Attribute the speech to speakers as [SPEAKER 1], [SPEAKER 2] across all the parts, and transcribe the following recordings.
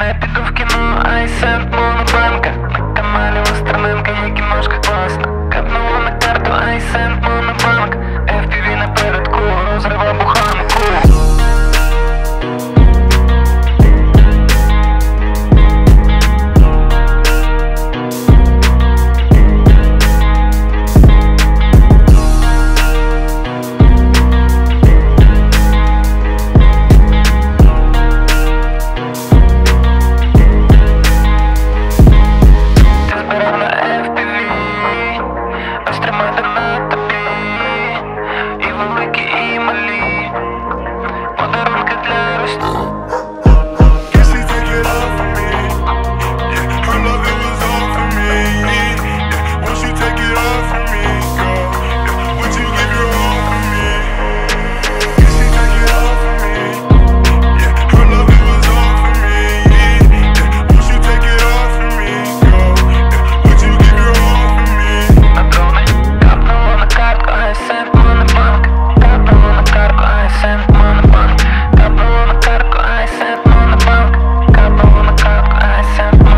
[SPEAKER 1] я піду в кіно, айсент монобанка. На каналі Остерненка, як і ножка класна. Капнула на карту, айсент монобанк. FPV напередку, розрива буханку.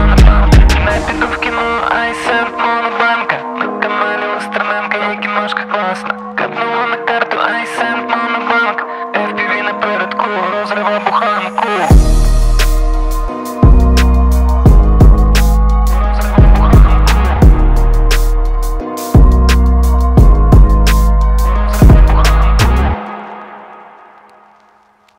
[SPEAKER 1] Айсент монобанка. На каналі Остерненка, як і ножка класна.